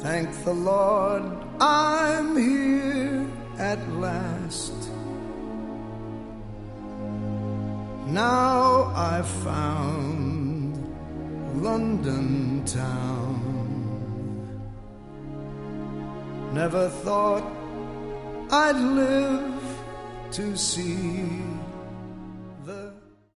Thank the Lord I'm here at last. Now I've found London town. Never thought I'd live to see